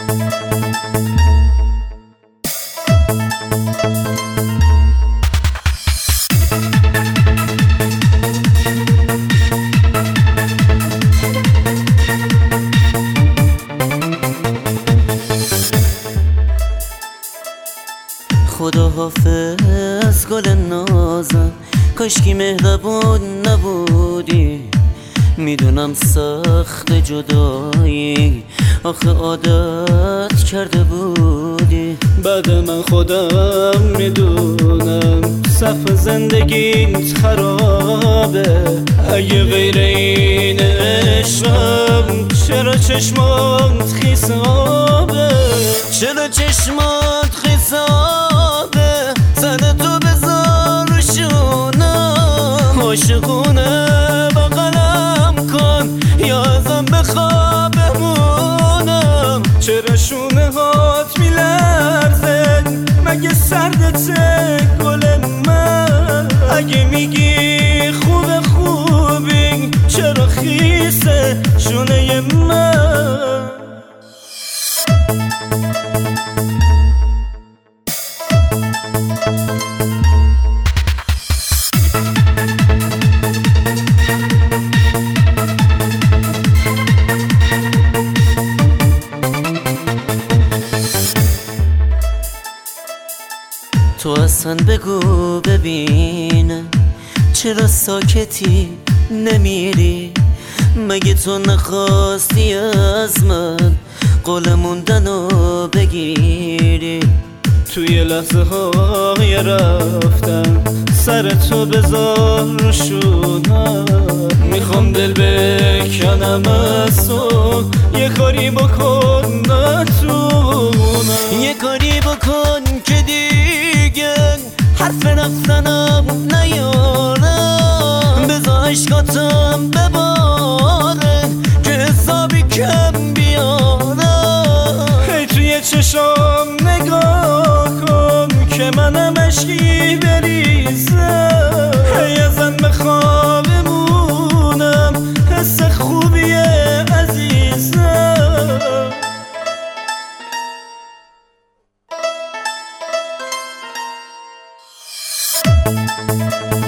خدا حافظ گل نازم، کاشکی مهربون نبودی. میدونم سخت جدایی، آخه عادت کرده بودی. بعد من خودم میدونم صف زندگیت خرابه. اگه غیر این عشقم چرا چشمات خیس آبه؟ چرا چشمات خیس آبه؟ سر تو بذار رو شونم، عاشقونه بغلم کن یا ازم بخواه بمونم. چرا شونه هات میلرزه؟ مگه سردته گل من؟ اگه میگی خوبی چرا خیسه شونه من؟ تو اصلا بگو ببینم چرا ساکتی نمیری؟ مگه تو نخواستی از من قول موندنو بگیری؟ توی لحظه های رفتم سر تو بذار رو شونم. میخوام دل بکنم از تو، یه کاری بکن نتونم. یه کاری بکن که دیگه حرف رفتنم نیارم. بذار عشقاتم بباره که حسابی کم بیارم. هی توی چشام نگاه کن که منم عشقی بریزم. هی ازم بخواه بمونم، حس خوبیه عزیزم.